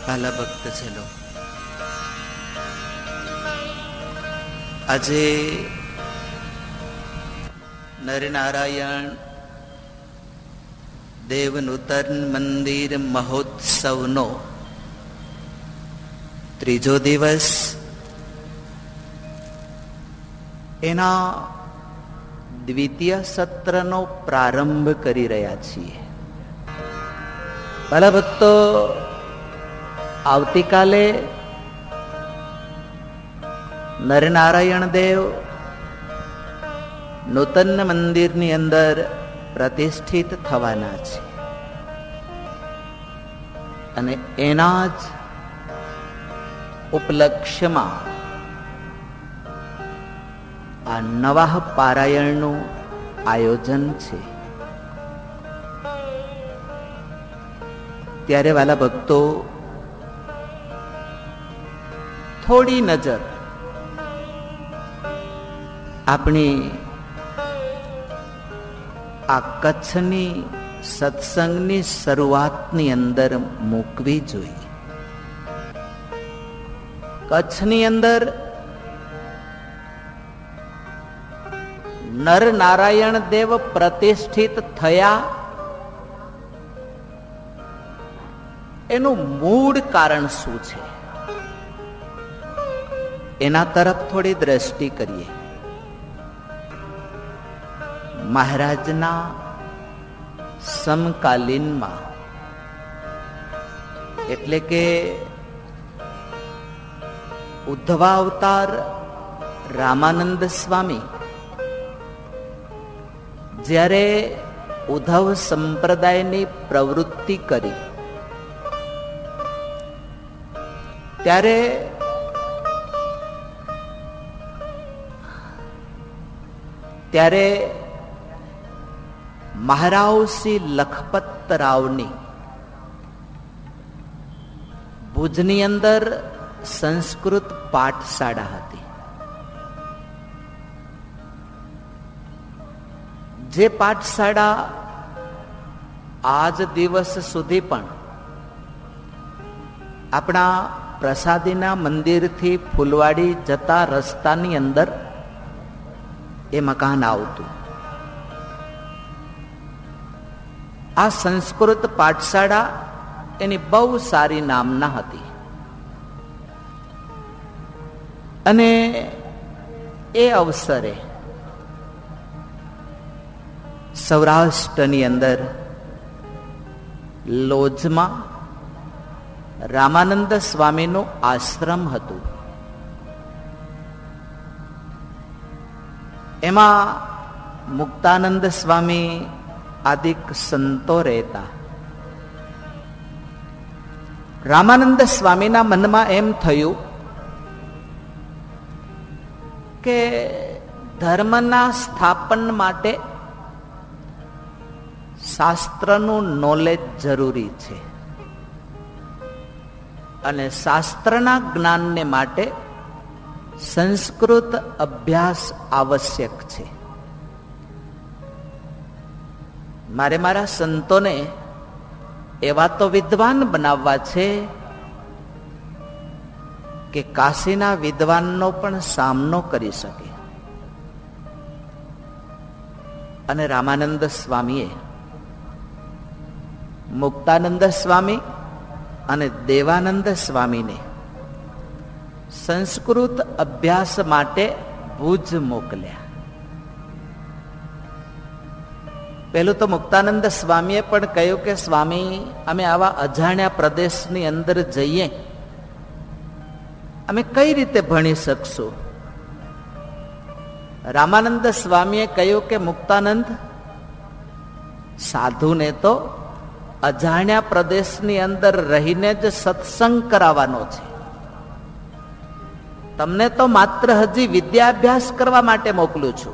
ભાલા ભક્ત છેલો, આજે નરનારાયણ દેવ નૂતન મંદિર મહોત્સવનો ત્રીજો દિવસ, એના દ્વિતીય સત્રનો પ્રારંભ કરી રહ્યા છીએ. ભલા ભક્તો, આવતીકાલે નરનારાયણ દેવ નૂતન મંદિરની અંદર પ્રતિષ્ઠિત થવાના છે અને એના જ ઉપલક્ષ્યમાં આ નવા પારાયણનું આયોજન છે. ત્યારે વાલા ભક્તો, થોડી નજર આપણી આ કચ્છની સત્સંગની શરૂઆતની અંદર મૂકવી જોઈએ. કચ્છની અંદર નર નારાયણ દેવ પ્રતિષ્ઠિત થયા, એનું મૂળ કારણ શું છે, એના તરફ થોડી દ્રષ્ટિ કરીએ. મહારાજના સમકાલીનમાં, એટલે કે ઉદ્ધવાવતાર રામાનંદ સ્વામી જ્યારે ઉદ્ધવ સંપ્રદાયની પ્રવૃત્તિ કરી, ત્યારે મહારાવશ્રી લખપતરાવની ભુજની અંદર સંસ્કૃત પાઠશાળા હતી. જે પાઠશાળા આજ દિવસ સુધી પણ આપણા પ્રસાદીના મંદિરથી ફૂલવાડી જતા રસ્તાની અંદર એ મકાન આવતું. આ સંસ્કૃત પાઠશાળા એની બહુ સારી નામના હતી અને એ અવસરે સૌરાષ્ટ્રની અંદર લોજમાં રામાનંદ સ્વામીનું આશ્રમ હતું. એમાં મુક્તાનંદ સ્વામી આદિક સંતો રહેતા. રામાનંદ સ્વામીના મનમાં એમ થયું કે ધર્મના સ્થાપન માટે શાસ્ત્રનું નોલેજ જરૂરી છે અને શાસ્ત્રના જ્ઞાનને માટે સંસ્કૃત અભ્યાસ આવશ્યક છે. મારે મારા સંતોને એવા તો વિદ્વાન બનાવવા છે કે કાશીના વિદ્વાનનો પણ સામનો કરી શકે. અને રામાનંદ સ્વામીએ મુક્તાનંદ સ્વામી અને દેવાનંદ સ્વામીને સંસ્કૃત અભ્યાસ માટે ભુજ મોકલ્યા. પહેલું તો મુક્તાનંદ સ્વામીએ પણ કહ્યું કે સ્વામી, અમે આવા અજાણ્યા પ્રદેશની અંદર જઈએ, અમે કઈ રીતે ભણી શકશું? રામાનંદ સ્વામીએ કહ્યું કે મુક્તાનંદ, સાધુને તો અજાણ્યા પ્રદેશની અંદર રહીને જ સત્સંગ કરાવવાનો છે. તમને તો માત્ર હજી વિદ્યાભ્યાસ કરવા માટે મોકલું છું.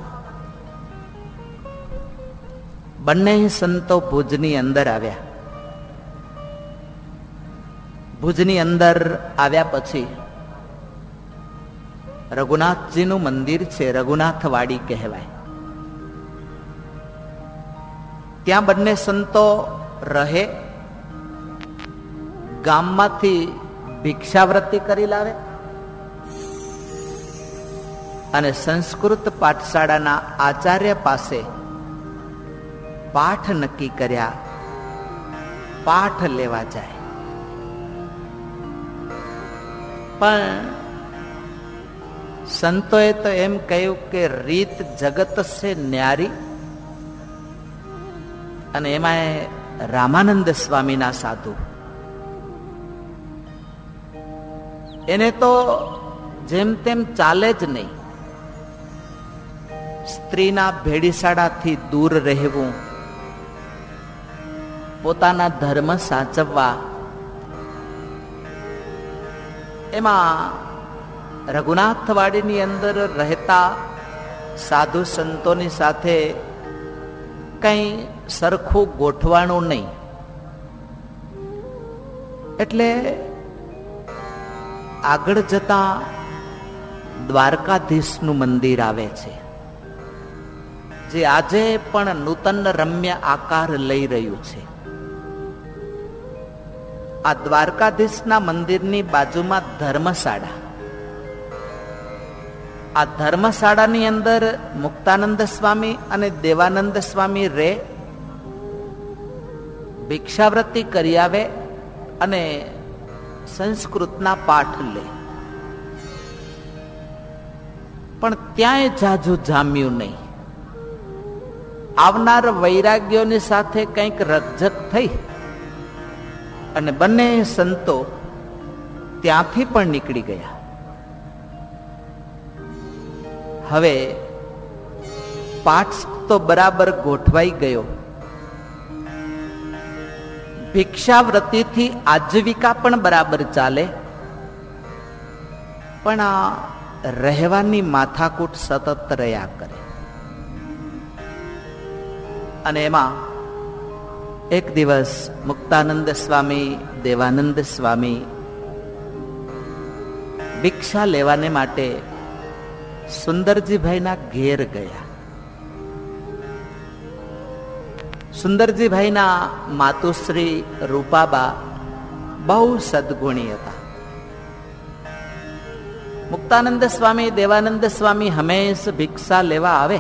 બંને સંતો ભુજની અંદર આવ્યા. ભુજની અંદર આવ્યા પછી રઘુનાથજીનું મંદિર છે, રઘુનાથ વાડી કહેવાય. ત્યાં બંને સંતો રહે. ગામમાંથી ભિક્ષાવૃત્તિ કરી લાવે અને સંસ્કૃત પાઠશાળાના આચાર્ય પાસે પાઠ નક્કી કર્યા, પાઠ લેવા જાય. પણ સંતોએ તો એમ કહ્યું કે રીત જગત સે ન્યારી, અને એમાં રામાનંદ સ્વામીના સાધુ, એને તો જેમ તેમ ચાલે જ નહીં. સ્ત્રીના ભેડીસાડાથી દૂર રહેવું, પોતાના ધર્મ સાચવવા, એમાં રઘુનાથવાડીની અંદર રહેતા સાધુ સંતોની સાથે કઈ સરખું ગોઠવાણું નહીં. એટલે આગળ જતા દ્વારકાધીશનું મંદિર આવે છે, જે આજે પણ નૂતન રમ્ય આકાર લઈ રહ્યું છે. આ દ્વારકાધીશના મંદિરની બાજુમાં ધર્મશાળા, આ ધર્મશાળાની અંદર મુક્તાનંદ સ્વામી અને દેવાનંદ સ્વામી રે, ભિક્ષાવૃત્તિ કરી આવે અને સંસ્કૃતના પાઠ લે. પણ ત્યાંય જાજુ જામ્યું નહીં. આવનાર વૈરાગ્યોની સાથે કંઈક રકઝક થઈ અને બંને સંતો ત્યાંથી પણ નીકળી ગયા. હવે પાઠ તો બરાબર ગોઠવાઈ ગયો, ભિક્ષાવૃત્તિથી આજીવિકા પણ બરાબર ચાલે, પણ આ રહેવાની માથાકૂટ સતત રહ્યા કરે. અને એમાં એક દિવસ મુક્તાનંદ સ્વામી, દેવાનંદ સ્વામી ભિક્ષા લેવાને માટે સુંદરજીભાઈના ઘેર ગયા. સુંદરજીભાઈના માતુશ્રી રૂપાબા બહુ સદગુણી હતા. મુક્તાનંદ સ્વામી, દેવાનંદ સ્વામી હંમેશા ભિક્ષા લેવા આવે.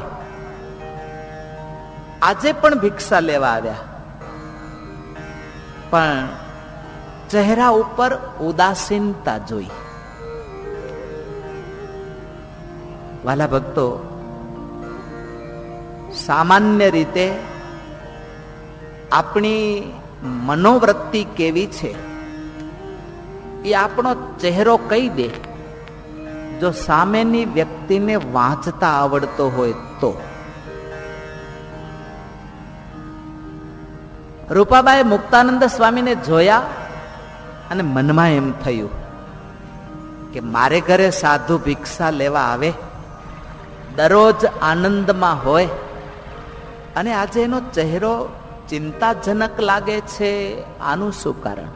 આજે પણ ભિક્ષા લેવા આવ્યા, પણ ચહેરા ઉપર ઉદાસીનતા જોઈ. વાલા ભક્તો, સામાન્ય રીતે આપણી મનોવૃત્તિ કેવી છે એ આપણો ચહેરો કહી દે, જો સામેની વ્યક્તિને વાંચતા આવડતો હોય તો. રૂપાબાએ મુક્તાનંદ સ્વામીને જોયા અને મનમાં એમ થયું કે મારે ઘરે સાધુ ભિક્ષા લેવા આવે, દરરોજ આનંદમાં હોય, અને આજે એનો ચહેરો ચિંતાજનક લાગે છે. આનું શું કારણ?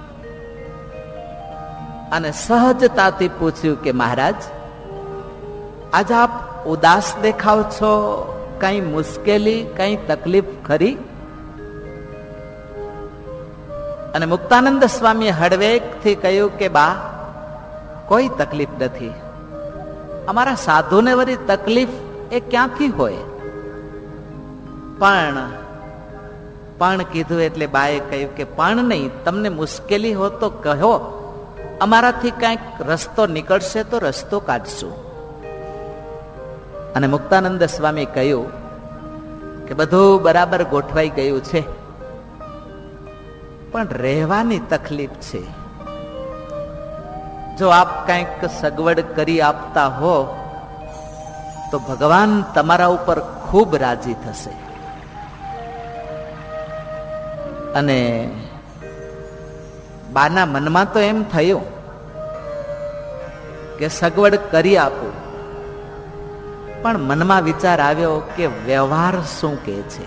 અને સહજતાથી પૂછ્યું કે મહારાજ, આજ આપ ઉદાસ દેખાવ છો, કઈ મુશ્કેલી, કઈ તકલીફ ખરી? અને મુક્તાનંદ સ્વામી હળવેકથી કહ્યું કે બા, કોઈ તકલીફ નથી. અમારા સાધુને વળી તકલીફ એ ક્યાંથી હોય? પણ કીધું એટલે બાએ કહ્યું કે પણ નહીં, તમને મુશ્કેલી હો તો કહો, અમારાથી કંઈક રસ્તો નીકળશે તો રસ્તો કાઢશું. અને મુક્તાનંદ સ્વામી કહ્યું કે બધું બરાબર ગોઠવાઈ ગયું છે, પણ રહેવાની તકલીફ છે. જો આપ કંઈક સગવડ કરી આપતા હો તો ભગવાન તમારા ઉપર ખૂબ રાજી થશે. અને બાના મનમાં તો એમ થયું કે સગવડ કરી આપું, પણ મનમાં વિચાર આવ્યો કે વ્યવહાર શું કહે છે.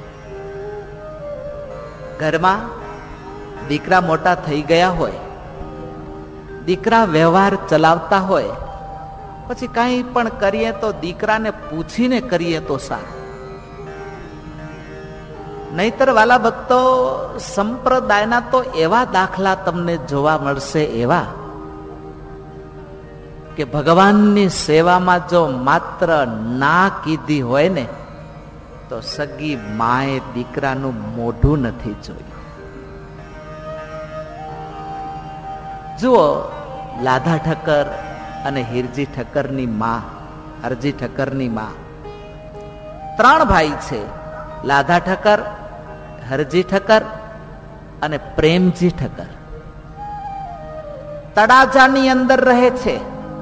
ઘરમાં દીકરા મોટા થઈ ગયા હોય, દીકરા વ્યવહાર ચલાવતા હોય, પછી કંઈ પણ કરીએ તો દીકરાને પૂછીને કરીએ તો સારું. નહીતર વાલા ભક્તો, સંપ્રદાયના તો એવા દાખલા તમને જોવા મળશે, એવા કે ભગવાનની સેવામાં જો માત્ર ના કીધી હોય ને તો સગી માએ દીકરાનું મોઢું નથી જોયું. જુઓ, લાધા ઠક્કર અને હિરજી ઠક્કરની માં, હરજી ઠક્કરની માં, 3 ભાઈ છે. લાધા ઠક્કર, હરજી ઠક્કર અને પ્રેમજી ઠક્કર. તળાજાની અંદર રહે છે.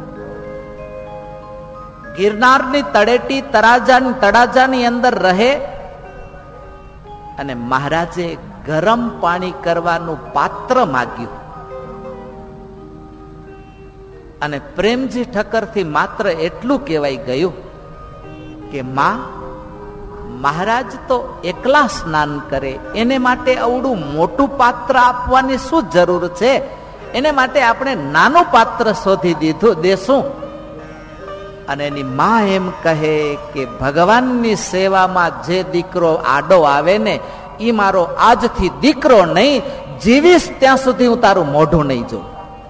ગિરનારની તળેટી તળાજાની અંદર રહે અને મહારાજે ગરમ પાણી કરવાનું પાત્ર માગ્યું અને પ્રેમજી ઠક્કરથી માત્ર એટલું કહેવાય ગયું કે માં, મહારાજ તો એકલા સ્નાન કરે, એને માટે અવડું મોટું પાત્ર આપવાની શું જરૂર છે? એને માટે આપણે નાનું પાત્ર શોધી દેશું. અને એની માં એમ કહે કે ભગવાનની સેવામાં જે દીકરો આડો આવે ને, એ મારો આજથી દીકરો નહીં, જીવીશ ત્યાં સુધી હું તારું મોઢું નહીં જોઉં.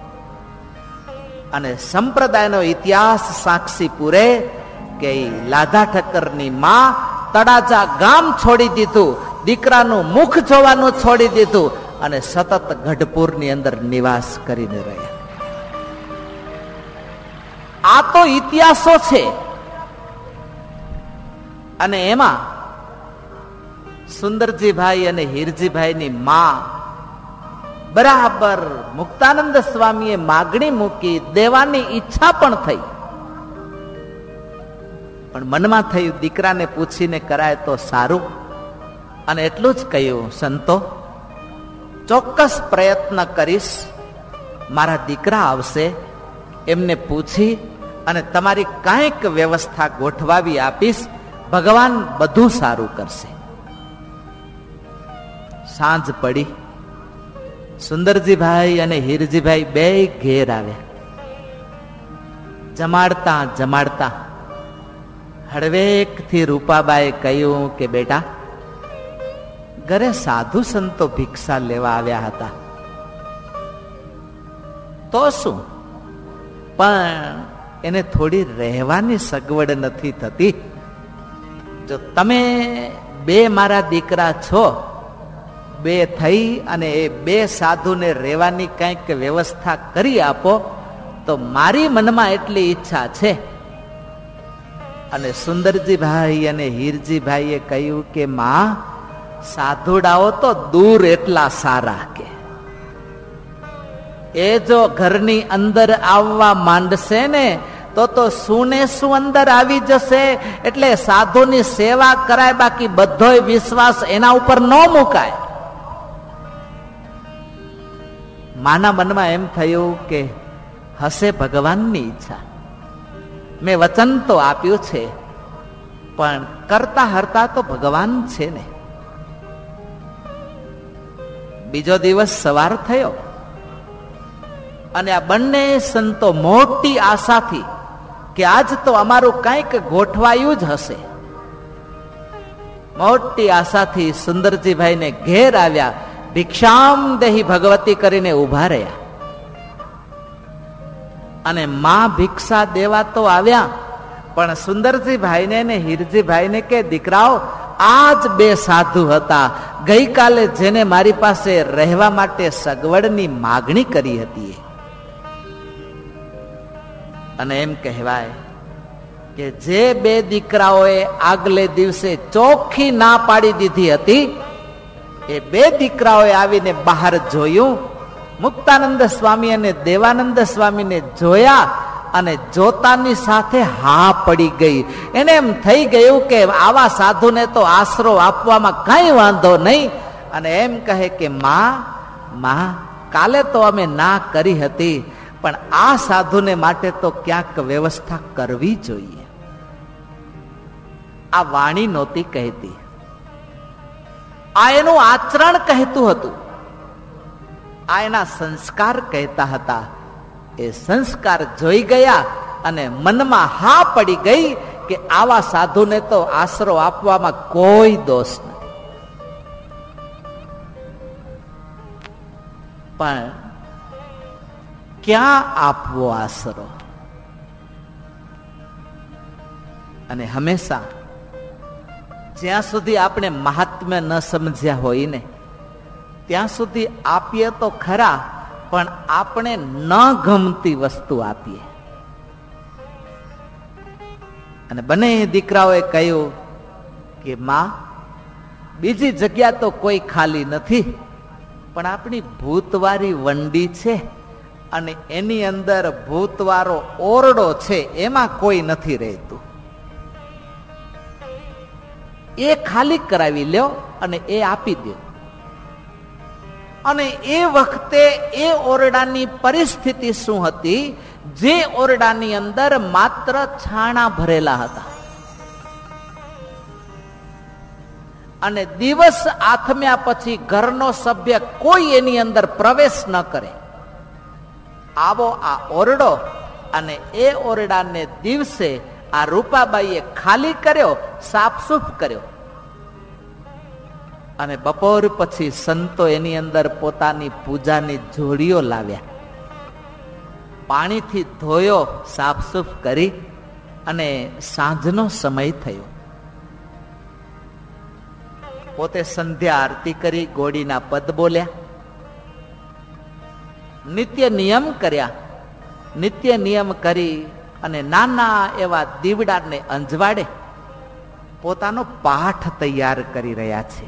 અને સંપ્રદાયનો ઇતિહાસ સાક્ષી પૂરે કે લાધા ઠક્કરની માં તળાજા ગામ છોડી દીધું, દીકરાનું મુખ જોવાનું છોડી દીધું અને સતત ગઢપુરની અંદર નિવાસ કરીને રહ્યા. આ તો ઇતિહાસો છે. અને એમાં સુંદરજીભાઈ અને હીરજીભાઈની માં બરાબર મુક્તાનંદ સ્વામીએ માગણી મૂકી, દેવાની ઈચ્છા પણ થઈ, પણ મનમાં થયું દીકરાને પૂછીને કરાય તો સારું. અને એટલું જ કહ્યું, સંતો ચોક્કસ પ્રયત્ન કરીશ, મારા દીકરા આવશે, એમને પૂછી અને તમારી કાંઈક વ્યવસ્થા ગોઠવાવી આપીશ, ભગવાન બધું સારું કરશે. સાંજ પડી. સુંદરજીભાઈ અને હીરજીભાઈ બે ઘેર આવ્યા. જમાડતા જમાડતા હળવેકથી રૂપાબાએ કહ્યું કે બેટા, ઘરે સાધુ સંતો ભિક્ષા લેવા આવ્યા હતા. તો શું, પણ એને થોડી રહેવાની સગવડ નથી થતી. જો તમે 2 મારા દીકરા છો, 2 થઈ અને એ 2 સાધુને રહેવાની કંઈક વ્યવસ્થા કરી આપો તો મારી મનમાં એટલી ઈચ્છા છે. અને સુંદરજીભાઈ અને હીરજીભાઈએ કહ્યું કે માં, સાધુડાઓ તો દૂર એટલા સારા કે એ જો ઘરની અંદર આવવા માંડશે ને તો શું ને શું અંદર આવી જશે. એટલે સાધુની સેવા કરાય, બાકી બધોય વિશ્વાસ એના ઉપર ન મુકાય. માના મનમાં એમ થયું કે હશે ભગવાનની ઈચ્છા, મેં વચન તો આપ્યું છે, પણ કરતા હરતા તો ભગવાન છે ને. બીજો દિવસ સવાર થયો અને આ બંને સંતો મોટી આશાથી કે આજ તો અમારું કંઈક ગોઠવાયું જ હશે, મોટી આશાથી સુંદરજીભાઈને ઘેર આવ્યા. ભિક્ષામ દેહી ભગવતી કરીને ઉભા રહ્યા અને માં ભિક્ષા દેવા તો આવ્યા, પણ સુંદરજીભાઈને ને હીરજીભાઈને કે દીકરાઓ, આજ 2 સાધુ હતા, ગઈકાલે જેને મારી પાસે રહેવા માટે સગવડની માગણી કરી હતી. અને એમ કહેવાય કે જે 2 દીકરાઓએ આગલે દિવસે ચોખ્ખી ના પાડી દીધી હતી, એ 2 દીકરાઓએ આવીને બહાર જોયું. મુક્તાનંદ સ્વામી અને દેવાનંદ સ્વામીને જોયા અને જોતાની સાથે હા પડી ગઈ. એને એમ થઈ ગયું કે આવા સાધુને તો આશરો આપવામાં કઈ વાંધો નહીં. અને એમ કહે કે માં, કાલે તો અમે ના કરી હતી, પણ આ સાધુને માટે તો ક્યાંક વ્યવસ્થા કરવી જોઈએ. આ વાણી નહોતી કહેતી, આ એનું આચરણ કહેતું હતું, આ એના સંસ્કાર કહેતા હતા. એ સંસ્કાર જોઈ ગયા અને મનમાં હા પડી ગઈ કે આવા સાધુને તો આશરો આપવામાં કોઈ દોષ નથી. પણ ક્યાં આપવો આશરો? અને હંમેશા જ્યાં સુધી આપણે મહાત્મ્ય ન સમજ્યા હોય ને ત્યાં સુધી આપીએ તો ખરા, પણ આપણે ન ગમતી વસ્તુ આપીએ. અને બંને દીકરાઓએ કહ્યું કે માં, બીજી જગ્યા તો કોઈ ખાલી નથી, પણ આપણી ભૂતવારી વંડી છે અને એની અંદર ભૂતવારો ઓરડો છે, એમાં કોઈ નથી રહેતું. એ ખાલી કરાવી લ્યો અને એ આપી દો. અને એ વખતે એ ઓરડાની પરિસ્થિતિ શું હતી? જે ઓરડાની અંદર માત્ર છાણા ભરેલા હતા અને દિવસ આથમ્યા પછી ઘરનો સભ્ય કોઈ એની અંદર પ્રવેશ ન કરે, આવો આ ઓરડો. અને એ ઓરડાને દિવસે આ રૂપાબાઈએ ખાલી કર્યો, સાફસૂફ કર્યો. અને બપોર પછી સંતો એની અંદર પોતાની પૂજાની જોડીઓ લાવ્યા, પાણીથી ધોયો, સાફસૂફ કરી, અને સાંજનો સમય થયો. પોતે સંધ્યા આરતી કરી, ગોડીના પદ બોલ્યા, નિત્ય નિયમ કર્યા. નિત્ય નિયમ કરી અને નાના એવા દીવડાને અંજવાડે પોતાનો પાઠ તૈયાર કરી રહ્યા છે.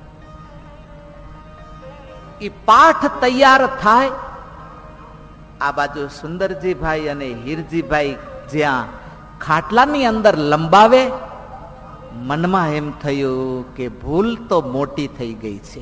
એ પાઠ તૈયાર થાય, આ બાજુ સુંદરજીભાઈ અને હીરજીભાઈ જ્યાં ખાટલાની અંદર લંબાવે, મનમાં એમ થયું કે ભૂલ તો મોટી થઈ ગઈ છે.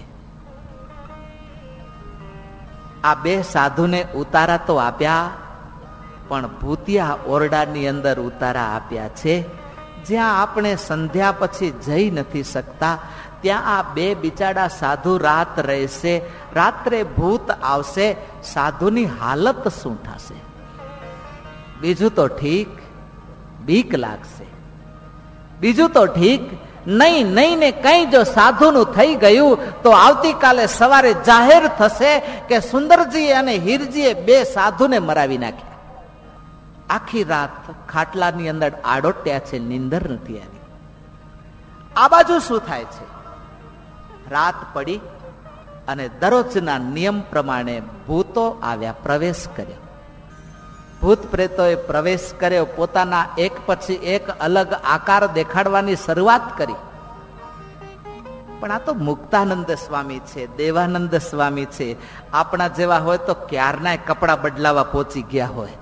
આ બે સાધુને ઉતારા તો આપ્યા, પણ ભૂતિયા ઓરડાની અંદર ઉતારા આપ્યા છે, જ્યાં આપણે સંધ્યા પછી જઈ નથી શકતા. ત્યાં આ બે બિચારા સાધુ રાત રહેશે. રાત્રે ભૂત આવશે, સાધુની હાલત શું થશે? બીજું તો ઠીક, બીક લાગશે. બીજું તો ઠીક, નહીં નહીં ને કઈ જો સાધુનું થઈ ગયું તો આવતીકાલે સવારે જાહેર થશે કે સુંદરજી અને હીરજીએ બે સાધુને મરાવી નાખ્યા. આખી રાત ખાટલાની અંદર આડોટ્યા છે, નીંદર નથી આવી. આ બાજુ શું થાય છે? રાત પડી અને દરરોજના નિયમ પ્રમાણે ભૂતો આવ્યા, પ્રવેશ કર્યો. ભૂત પ્રેતોએ પ્રવેશ કર્યો, પોતાના એક પછી એક અલગ આકાર દેખાડવાની શરૂઆત કરી. પણ આ તો મુક્તાનંદ સ્વામી છે, દેવાનંદ સ્વામી છે. આપણા જેવા હોય તો ક્યારના કપડા બદલાવા પહોંચી ગયા હોય.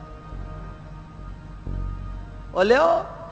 ઓલ્યો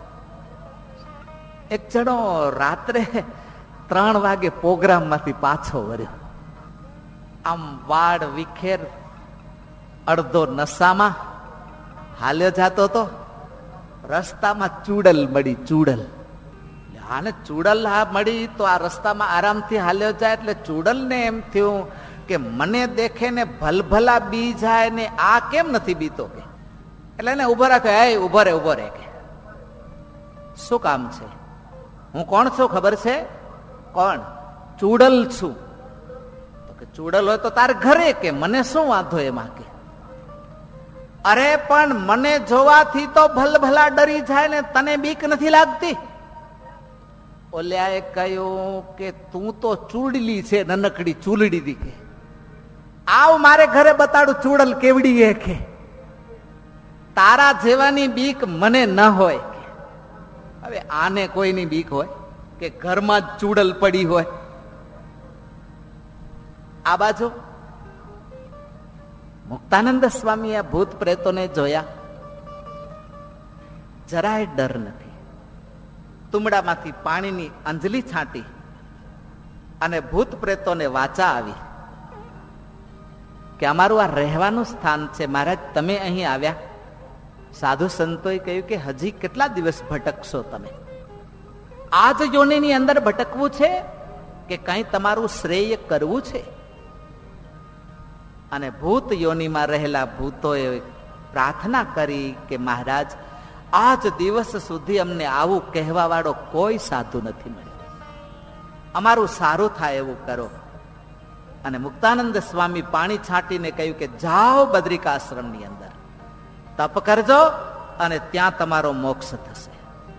એક જણો રાત્રે 3 વાગે પ્રોગ્રામ માંથી પાછો વર્યો. આમ વાળ વિખેર, અડધો નશામાં હાલ્યો જાતો તો. રસ્તામાં ચૂડલ મળી, ચૂડલ. આને ચૂડલ મળી તો આ રસ્તામાં આરામથી હાલ્યો જાય એટલે ચૂડલ ને એમ થયું કે મને દેખે ને ભલભલા બી જાય ને આ કેમ નથી બીતો કે. એટલે એને ઉભો રાખે, એ ઉભો રે ઉભો રે કે શું કામ છે? હું કોણ છું ખબર છે? કોણ? ચૂડલ છું. તો કે ચૂડલ હોય તો તાર ઘરે કે, મને શું વાંધો એમાં કે. અરે પણ મને જોવાથી તો ભલભલા ડરી જાય ને, તને બીક નથી લાગતી? ઓલ્યાએ કહ્યું કે તું તો ચૂડલી છે, નનકડી ચૂલડી દી કે. આવ મારે ઘરે બતાડું ચૂડલ કેવડી એ કે. તારા જેવાની બીક મને ન હોય કે. હવે આને કોઈની બીક હોય કે ઘરમાં જ ચૂડલ પડી હોય? આ બાજુ મુક્તાનંદ સ્વામી આ ભૂત પ્રેતોને જોયા, જરાય ડર નથી. તુંબડામાંથી પાણીની અંજલી છાંટી અને ભૂત પ્રેતોને વાચા આવી કે અમારું આ રહેવાનું સ્થાન છે મહારાજ, તમે અહીં આવ્યા. સાધુ સંતોએ કહ્યું કે હજી કેટલા દિવસ ભટકશો તમે? આ જ યોનિની અંદર ભટકવું છે કે કઈ તમારું શ્રેય કરવું છે? અને ભૂત યોનિમાં રહેલા ભૂતોએ પ્રાર્થના કરી કે મહારાજ, આજ દિવસ સુધી અમને આવું કહેવા વાળો કોઈ સાધુ નથી મળ્યો, અમારું સારું થાય એવું કરો. અને મુક્તાનંદ સ્વામી પાણી છાંટીને કહ્યું કે જાઓ બદ્રિકાશ્રમની અંદર તપ કરજો અને ત્યાં તમારો મોક્ષ થશે.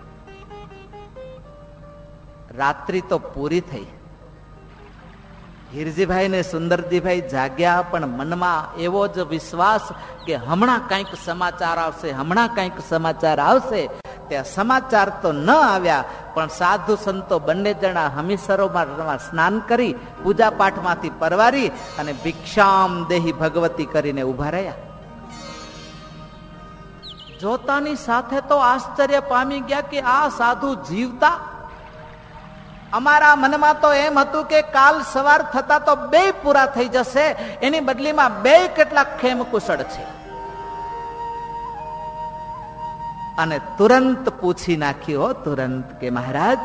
રાત્રિ તો પૂરી થઈ. હીરજીભાઈ ને સુંદરજીભાઈ જાગ્યા, પણ મનમાં એવો જ વિશ્વાસ કે હમણાં કંઈક સમાચાર આવશે, હમણાં કંઈક સમાચાર આવશે. ત્યાં સમાચાર તો ન આવ્યા, પણ સાધુ સંતો બંને જણા હમીસરોમાં સ્નાન કરી પૂજા પાઠમાંથી પરવારી અને ભિક્ષામ દેહી ભગવતી કરીને ઉભા રહ્યા. જોતાની સાથે તો આશ્ચર્ય પામી ગયા કે આ સાધુ જીવતા. અમારા મનમાં તો એમ હતું કે કાલ સવાર થતા તો 2 પૂરા થઈ જશે, એની બદલીમાં 2 કેટલા ખેમ કુશળ છે. અને તુરંત પૂછી નાખ્યો, તુરંત કે મહારાજ,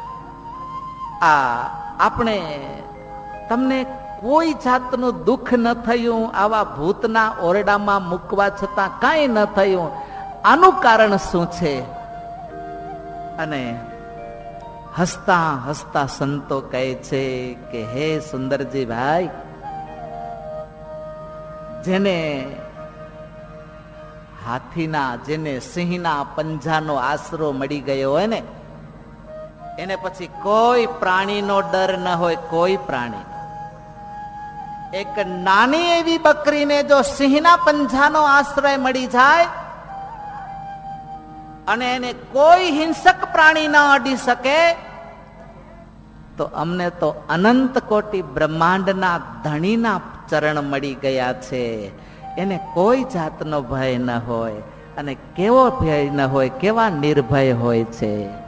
આપણે તમને કોઈ જાતનું દુઃખ ન થયું, આવા ભૂતના ઓરડામાં મૂકવા છતાં કાંઈ ન થયું, આનું કારણ શું છે? અને હસતા હસતા સંતો કહે છે કે હે સુંદરજી ભાઈ, જેને હાથીના, જેને સિંહના પંજાનો આશરો મળી ગયો હોય ને, એને પછી કોઈ પ્રાણીનો ડર ન હોય, કોઈ પ્રાણી. એક નાની એવી બકરીને જો સિંહના પંજાનો આશ્રય મળી જાય અને એને કોઈ હિંસક પ્રાણી ન અડી શકે, તો અમને તો અનંત કોટી બ્રહ્માંડના ધણીના ચરણ મળી ગયા છે. એને કોઈ જાતનો ભય ન હોય. અને કેવો ભય ન હોય, કેવા નિર્ભય હોય છે.